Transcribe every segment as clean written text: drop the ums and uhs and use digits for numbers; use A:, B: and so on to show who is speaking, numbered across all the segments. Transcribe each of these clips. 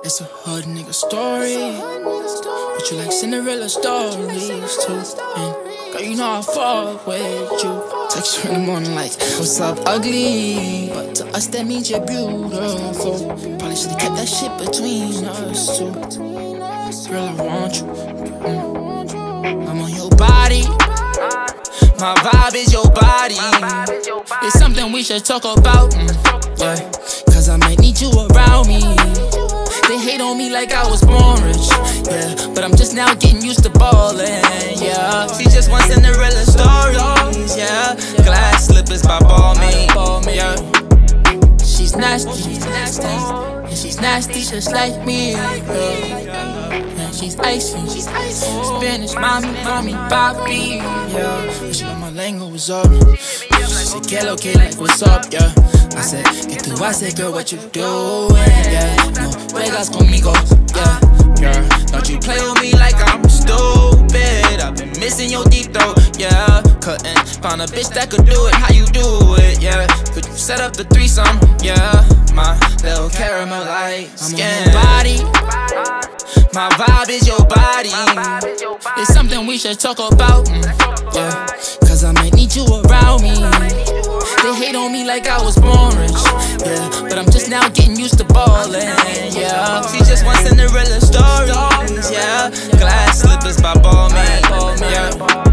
A: It's a hood nigga story, but you like Cinderella stories too. And girl, you know I fuck with you. Text you in the morning like, what's up, ugly? But to us that means you're beautiful. Probably should've kept that shit between us two. Girl, I want you. I'm on your body. My vibe is your body. It's something we should talk about. Yeah, cause I might need you around me. They hate on me like I was born rich, yeah, but I'm just now getting used to ballin', yeah. She just wants Cinderella stories, yeah. Glass slippers by Balmain, yeah. She's nasty, and she's nasty just like me, yeah. And she's icy, Spanish, mommy, papi, yeah. She know my lingo was up. She said, que lo que, like, what's up, yeah. I said, que tú haces, girl, what you doing, yeah. No juegas conmigo, yeah. Girl, don't you play with me like I'm stupid. I've been missing your deep throat, yeah. Couldn't find a bitch that could do it, how you do it, yeah. Could you set up the threesome, yeah. My little caramel light skin. I'm on your body. My vibe is your body. It's something we should talk about, yeah. Cause I might need you around me. They hate on me like I was born rich, yeah. But I'm just now getting used to ballin', yeah. She just wants Cinderella stories, yeah. Glass slippers by Balmain, yeah.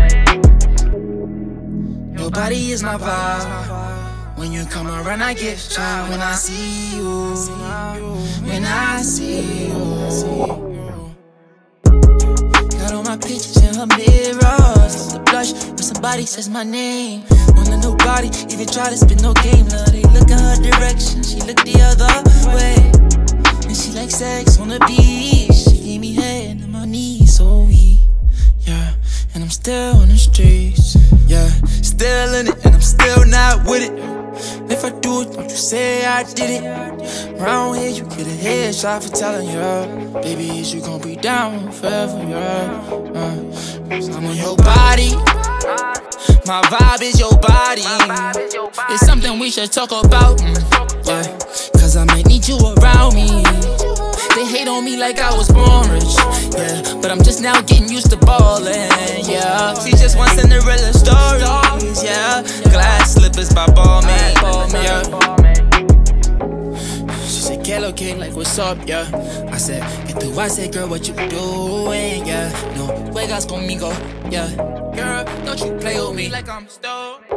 A: Your body is my vibe. When you come around, I get shy. When I see you, when I see you. Got all my pictures in her mirrors. The blush when somebody says my name. Don't let nobody even try to spin no game. Love, they look in her direction, she look the other way. And she like sex on the beach. She gave me head on my knees, so weak, yeah. And I'm still on the streets, yeah. Still in it, and I'm still not with it. If I do it, don't you say I did it. Round here, you get a headshot for telling you, baby, is you gon' be down forever, yeah. I'm on your body. My vibe is your body. It's something we should talk about, yeah. Cause I might need you around me. They hate on me like I was born rich, yeah. But I'm just now getting used to ballin', yeah. She just wants Cinderella stories, yeah. Glass slippers by Balmain, yeah. She said, que lo que, like, what's up, yeah. I said, que tú haces, girl, what you doing, yeah. No juegas conmigo, yeah. Girl, don't you play with me like I'm stoned.